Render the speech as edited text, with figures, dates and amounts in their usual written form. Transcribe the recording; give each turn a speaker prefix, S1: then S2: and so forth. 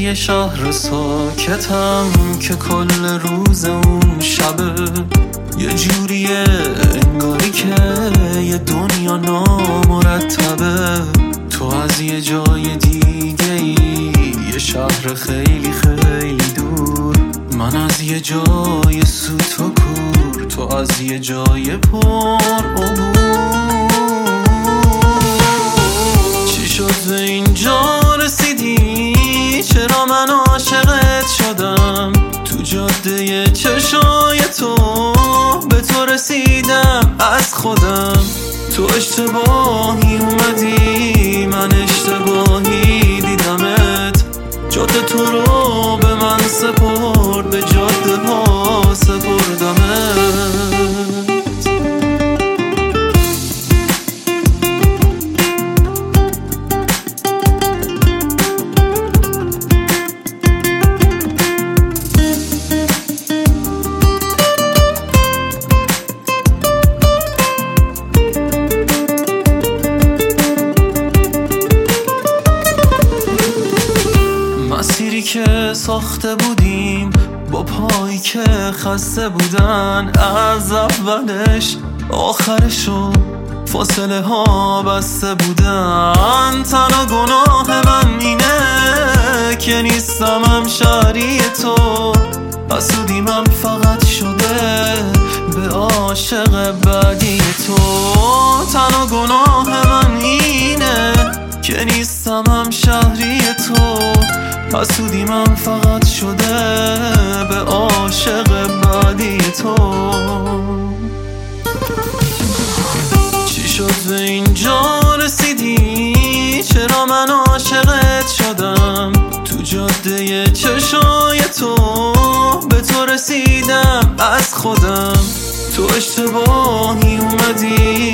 S1: یه شهر ساکتم که کل روز اون شبه یه جوریه انگاری که یه دنیا نامرتبه. تو از یه جای دیگه ای، یه شهر خیلی خیلی دور، من از یه جای سوت و کور، تو از یه جای پر عبور. چی شد به اینجا رسیدی؟ چرا من عاشقت شدم؟ تو جاده چشای تو به تو رسیدم از خودم. تو اشتباهی اومدی، من اشتباهی دیدمت. جاده تو رو به من سپرد، به جاده ها سپردمت. مسیری که ساخته بودیم با پایی که خسته بودن، از اولش آخرشو فاصله ها بسته بودن. تنها گناه من اینه که نیستم همشهری تو، حسودیم هم فقط شده به عاشق بعدی تو. تنها گناه من اینه که نیستم همشهری تو، حسودیم هم فقط شده به عاشق بعدی تو. چی شد به اینجا رسیدی؟ چرا من عاشقت شدم؟ تو جاده چشای تو به تو رسیدم از خودم. تو اشتباهی اومدی،